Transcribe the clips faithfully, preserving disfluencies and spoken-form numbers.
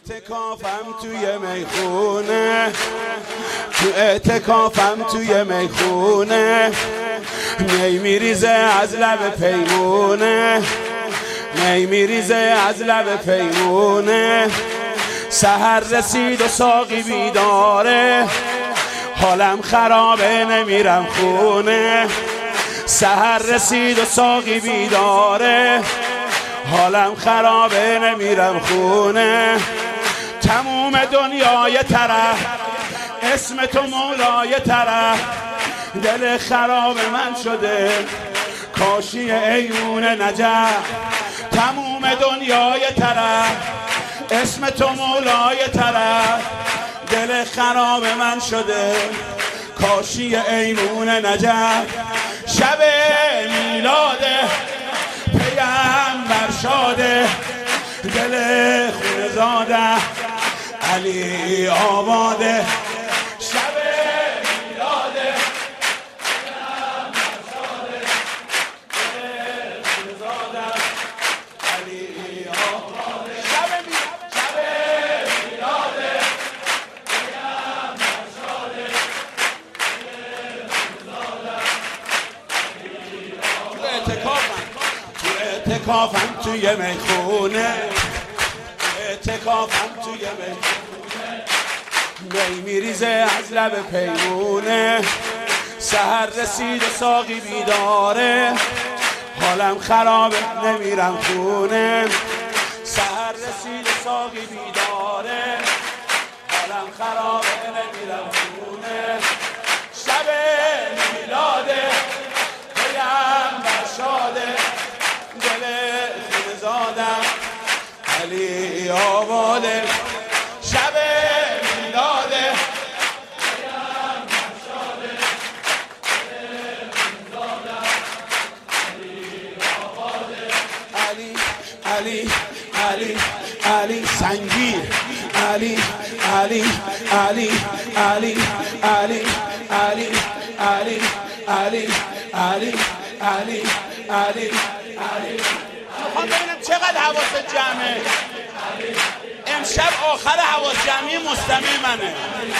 اعتکافم توی میخونه، تو اعتکافم توی میخونه، می میریزه از لب پیمونه، می میریزه از لب پیمونه. سحر رسید و ساقی بیداره، حالم خرابه نمیرم خونه. سحر رسید و ساقی بیداره، حالم خرابه نمیرم خونه. تموم دنیای طرف اسم تو مولای طرف، دل خراب من شده کاشی ایون نجف. تموم دنیای طرف اسم تو مولای طرف، دل خراب من شده کاشی ایون نجف. شب میلاده پیغمبر شاده، دل خون زاده علی آباده. شب میلاده پیغمبر شاده، دل خون زاده علی آباده. شب میلاده پیغمبر شاده، دل خون زاده علی آباده. اعتکافم توی میخونه، اعتکافم توی میخونه، می میریزه از لب پیمونه. سحر رسید و ساقی بیداره، حالم خرابه نمیرم خونه. سحر رسید و ساقی بیداره، حالم خرابه نمیرم خونه. شب میلاده پیغمبر شاده، دل خون زادم علی آباده. شب میلاده پیغمبر شاده، دل خون زادم علی آباده. علی علی علی علی سنگیر، علی علی علی علی علی علی علی علی علی علی علی علی. میخوام ببینم چقدر حواست جمعه. امشب آخر حواس جمعی مستمع منه.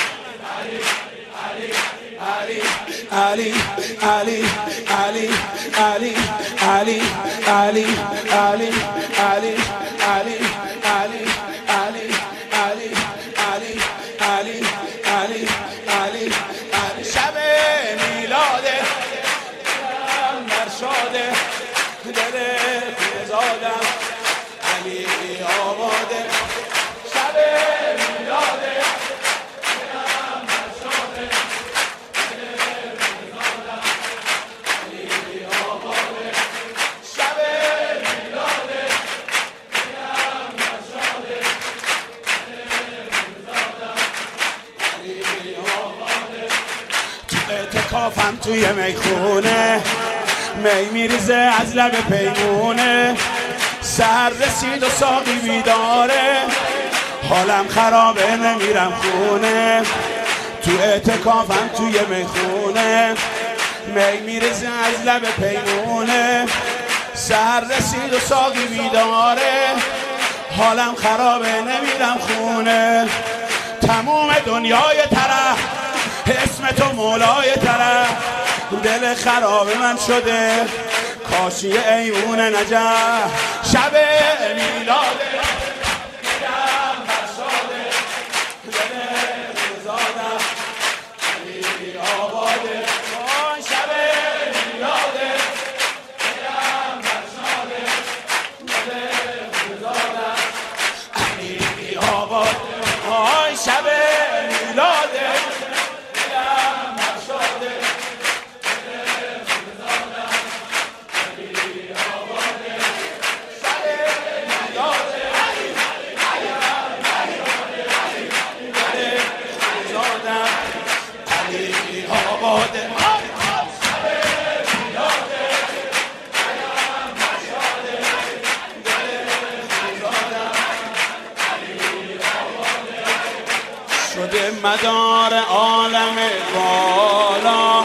علی علی علی علی علی علی علی علی علی علی علی علی علی علی علی علی. شب میلاده پیغمبر شاده، دل خون زادم علی آباده. شب میلاده پیغمبر شاده، دل خون زادم علی آباده. شب میلاده پیغمبر شاده، دل خون زادم علی آباده. تو اعتکافم توی میخونه، می میریزه از لب پیمونه. سحر رسید و ساقی بیداره، حالم خرابه نمیرم خونه. تو اعتکافم توی میخونه، می میریزه از لب پیمونه. سحر رسید و ساقی بیداره، حالم خرابه نمیرم خونه. تموم دنیای طرف اسم تو مولای طرف، دل خراب من شده کاشی ایون نجف. شب میلاده پیغمبر شاده، دل خون زادم علی آباده. آی شب میلاده پیغمبر شاده، دل خون زادم علی آباده. آی شب میلاده آباده. شده مدار عالم بالا،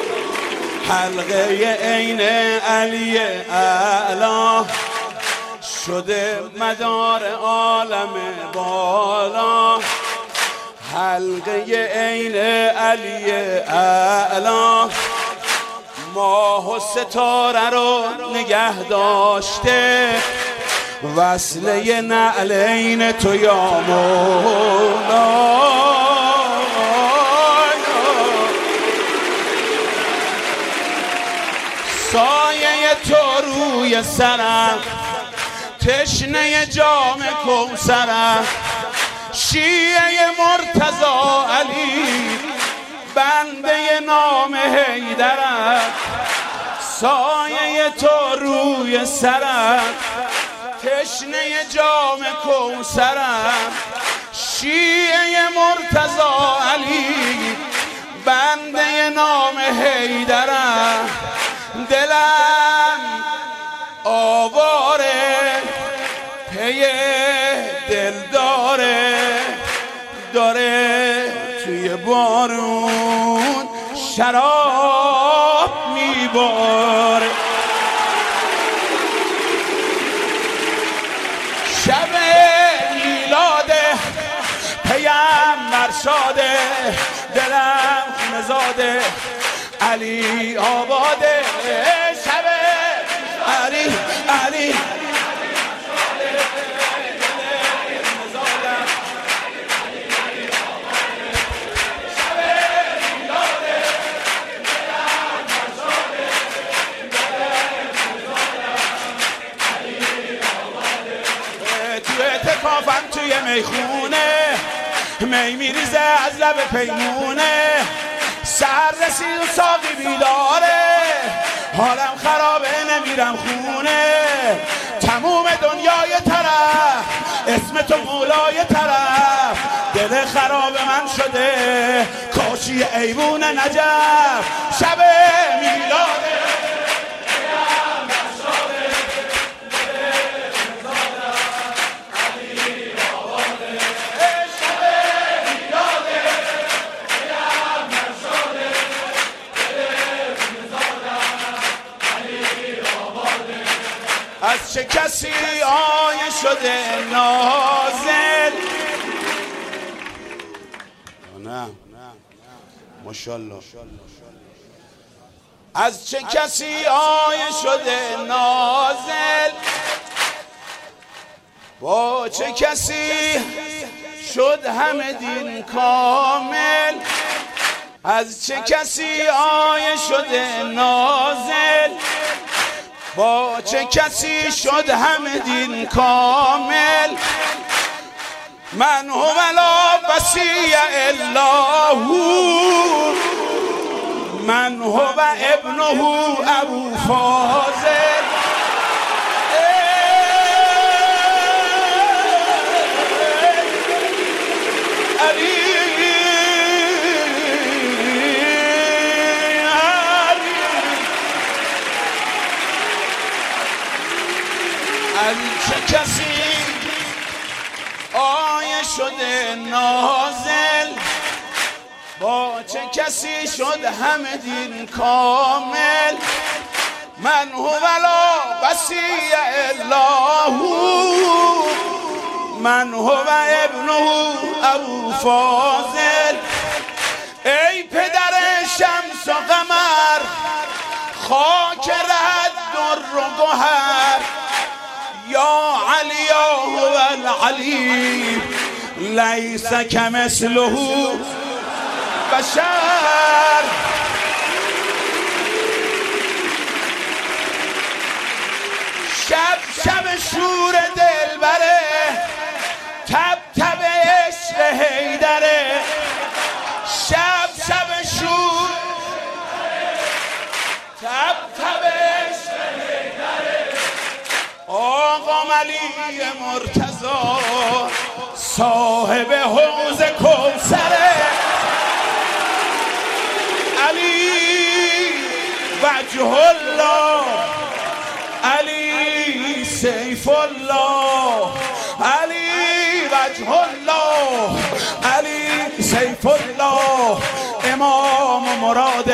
حلقه عین علی اعلی. شده مدار عالم بالا، حلقه عین علی اعلی، ماه و ستاره رو نگه داشته، وصله نعلین تو یا مولا. سایه تو روی سرم، تشنه جام کوثرم، شیعه مرتضی علی، بنده نام حیدرم. سایه تو روی سرم، تشنه جام کوثرم، شیعه مرتضی علی، بنده نام حیدرم. دلم آواره پی دل داره، داره توی بارون شراب میباره. شب میلاده پیامبر شاده، دلم خونه زاده علی آباده. شب علی علی کافم توی میخونه، می میریزه از لب پیمونه، سر رسید و ساقی بیداره، حالم خرابه نمیرم خونه. تموم دنیای طرف اسم تو مولای طرف، دل خراب من شده کاشی ایوون نجف. شب میلاده از چه کسی آیه شده نازل. نه ماشاءالله. از چه کسی آیه شده نازل، با چه کسی شد همه دین کامل. از چه کسی آیه شده نازل، با چه کسی شد همه دین کامل. من هو لا وصی الله، من هو ابنه ابو فاضل. از چه کسی آیه شده نازل، با چه کسی شد همه دین کامل. من هو لا وصی الله، من هو ابنه ابو فاضل. ای پدر شمس و قمر، خاک رد در و گوهر، یا علی یا هو العلی، لیس کمثله بشر. شب شب شور دلبره، تب تب عشق حیدره. شب شب شور تب تب عشق حیدره. آقا علی مرتضی صاحب حوض کوثره. علی وجه الله، علی سیف الله، علی وجه الله، علی سیف الله. امام مراد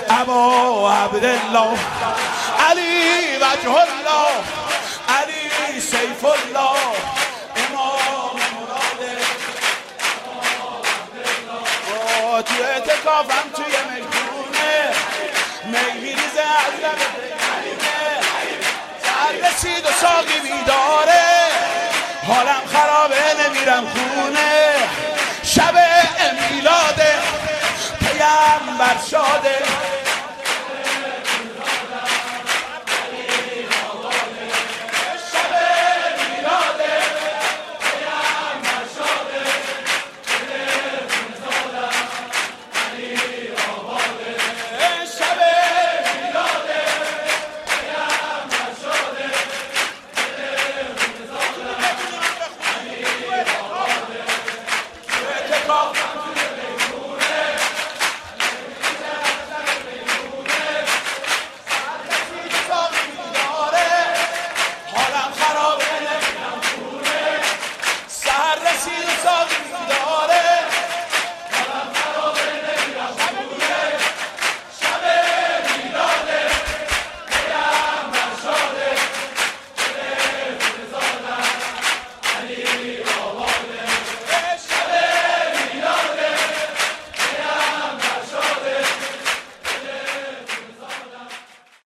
ابا عبدالله، علی وجه الله، علی سیف الله امام مراده تو اعتکافم توی میخونه می میریزه از لب پیمانه سر رسید و ساقی بیداره حالم خرابه نمیرم خونه شب میلاد پیامبر شاده